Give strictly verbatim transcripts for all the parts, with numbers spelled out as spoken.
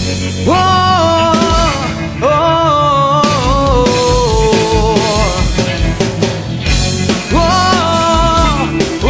Oh, oh, oh, oh,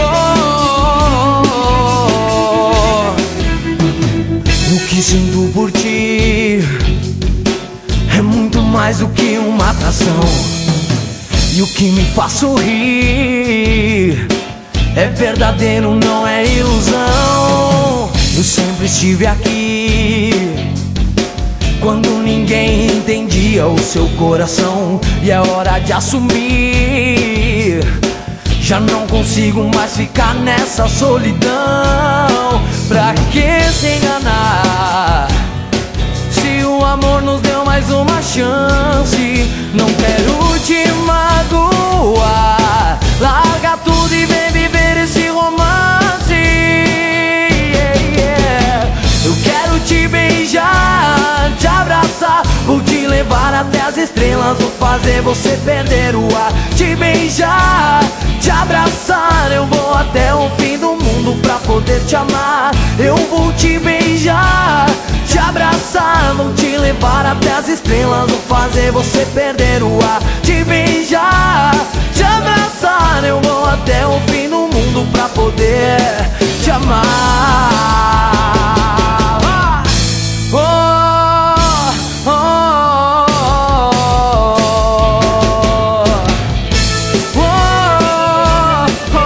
oh. O que sinto por ti é muito mais do que uma atração. E o que me faz sorrir é verdadeiro, não é ilusão. Eu sempre estive aqui quando ninguém entendia o seu coração. E é hora de assumir, já não consigo mais ficar nessa solidão. Pra que se enganar, se o amor nos deu mais uma chance? Não quero te magoar, larga tudo e vem viver esse romance. Yeah, yeah. Eu quero te beijar, te abraçar, vou te levar até as estrelas, vou fazer você perder o ar. Te beijar, te abraçar, eu vou até o fim do mundo pra poder te amar. Eu vou te beijar, te abraçar, vou te levar até as estrelas, vou fazer você perder o ar. Te beijar, te abraçar, eu vou até o fim do mundo pra poder te amar. Oh, oh, oh, oh,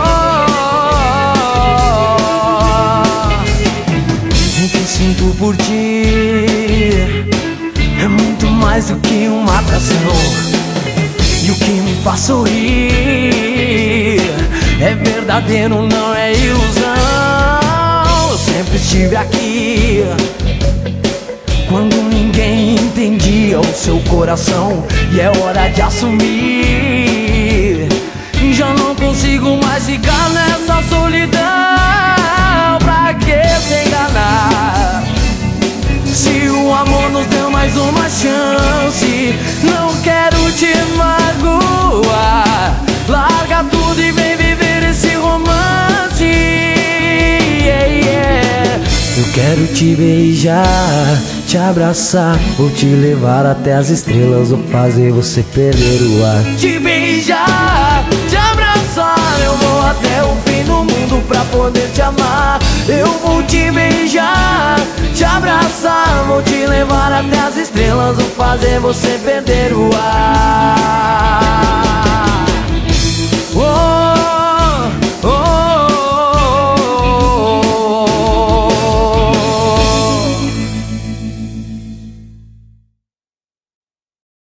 oh. O que sinto por ti é muito mais do que uma atração. E o que me faz sorrir é verdadeiro, não é ilusão. Eu sempre estive aqui quando ninguém entendia o seu coração. E é hora de assumir, já não consigo mais ficar nessa solidão. Pra que se enganar, se o amor nos deu mais uma chance? Não quero te magoar, larga tudo e vem viver esse romance. Yeah, yeah. Eu quero te beijar, te abraçar, vou te levar até as estrelas, vou fazer você perder o ar. Te beijar, te abraçar, eu vou até o fim do mundo pra poder te amar. Eu vou te beijar, te abraçar, vou te levar até as estrelas, vou fazer você perder o ar.